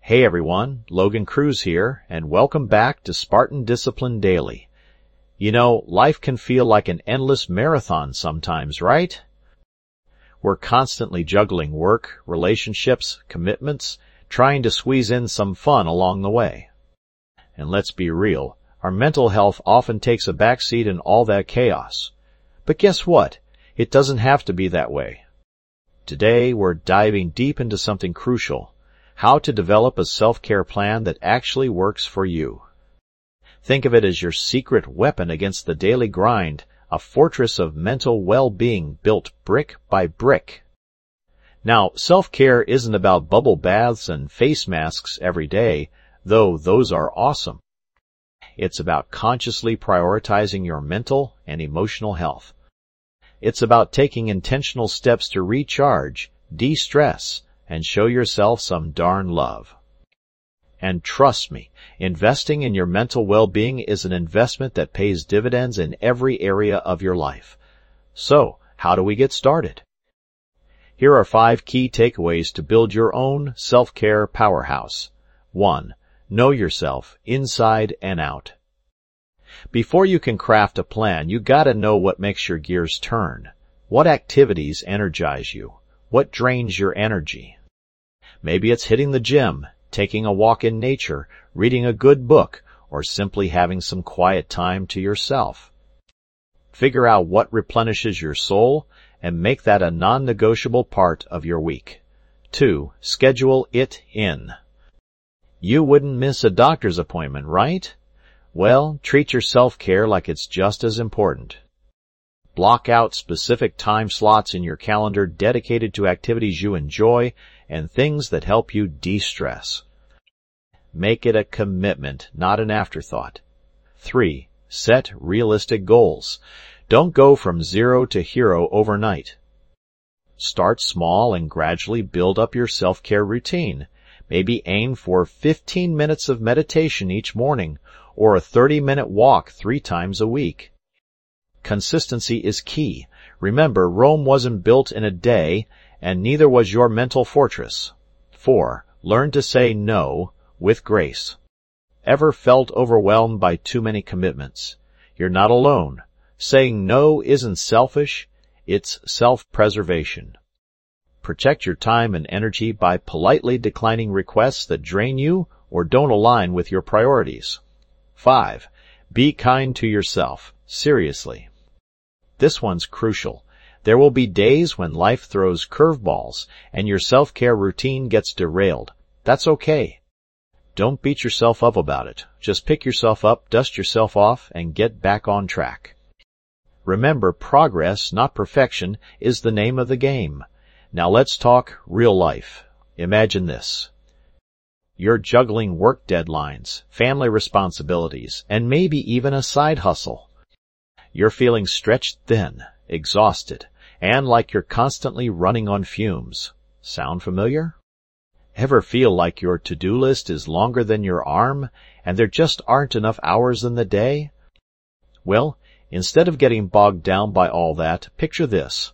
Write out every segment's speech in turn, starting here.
Hey everyone, Logan Cruz here, and welcome back to Spartan Discipline Daily. You know, life can feel like an endless marathon sometimes, right? We're constantly juggling work, relationships, commitments, trying to squeeze in some fun along the way. And let's be real, our mental health often takes a backseat in all that chaos. But guess what? It doesn't have to be that way. Today, we're diving deep into something crucial: how to develop a self-care plan that actually works for you. Think of it as your secret weapon against the daily grind, a fortress of mental well-being built brick by brick. Now, self-care isn't about bubble baths and face masks every day, though those are awesome. It's about consciously prioritizing your mental and emotional health. It's about taking intentional steps to recharge, de-stress, and show yourself some darn love. And trust me, investing in your mental well-being is an investment that pays dividends in every area of your life. So, how do we get started? Here are 5 key takeaways to build your own self-care powerhouse. 1. Know yourself, inside and out. Before you can craft a plan, you gotta know what makes your gears turn. What activities energize you? What drains your energy? Maybe it's hitting the gym, taking a walk in nature, reading a good book, or simply having some quiet time to yourself. Figure out what replenishes your soul and make that a non-negotiable part of your week. 2. Schedule it in. You wouldn't miss a doctor's appointment, right? Well, treat your self-care like it's just as important. Block out specific time slots in your calendar dedicated to activities you enjoy and things that help you de-stress. Make it a commitment, not an afterthought. 3. Set realistic goals. Don't go from zero to hero overnight. Start small and gradually build up your self-care routine. Maybe aim for 15 minutes of meditation each morning or a 30-minute walk 3 times a week. Consistency is key. Remember, Rome wasn't built in a day, and neither was your mental fortress. 4. Learn to say no with grace. Ever felt overwhelmed by too many commitments? You're not alone. Saying no isn't selfish, it's self-preservation. Protect your time and energy by politely declining requests that drain you or don't align with your priorities. 5. Be kind to yourself. Seriously. This one's crucial. There will be days when life throws curveballs and your self-care routine gets derailed. That's okay. Don't beat yourself up about it. Just pick yourself up, dust yourself off, and get back on track. Remember, progress, not perfection, is the name of the game. Now let's talk real life. Imagine this. You're juggling work deadlines, family responsibilities, and maybe even a side hustle. You're feeling stretched thin, exhausted, and like you're constantly running on fumes. Sound familiar? Ever feel like your to-do list is longer than your arm, and there just aren't enough hours in the day? Well, instead of getting bogged down by all that, picture this.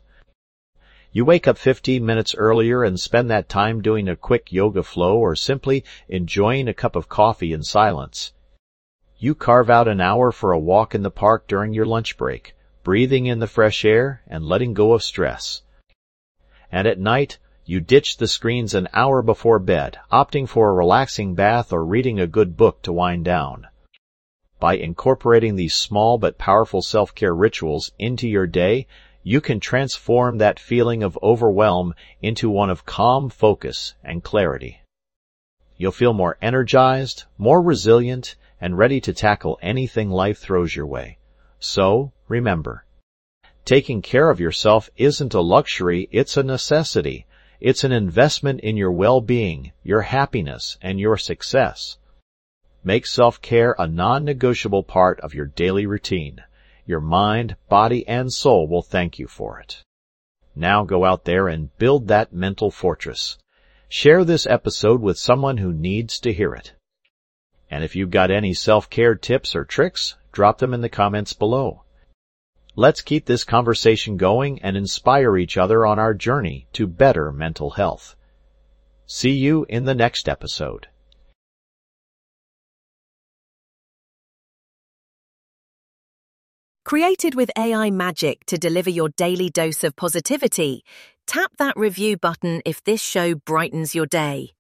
You wake up 15 minutes earlier and spend that time doing a quick yoga flow or simply enjoying a cup of coffee in silence. You carve out an hour for a walk in the park during your lunch break, breathing in the fresh air and letting go of stress. And at night, you ditch the screens an hour before bed, opting for a relaxing bath or reading a good book to wind down. By incorporating these small but powerful self-care rituals into your day, you can transform that feeling of overwhelm into one of calm focus and clarity. You'll feel more energized, more resilient, and ready to tackle anything life throws your way. So, remember, taking care of yourself isn't a luxury, it's a necessity. It's an investment in your well-being, your happiness, and your success. Make self-care a non-negotiable part of your daily routine. Your mind, body, and soul will thank you for it. Now go out there and build that mental fortress. Share this episode with someone who needs to hear it. And if you've got any self-care tips or tricks, drop them in the comments below. Let's keep this conversation going and inspire each other on our journey to better mental health. See you in the next episode. Created with AI magic to deliver your daily dose of positivity, tap that review button if this show brightens your day.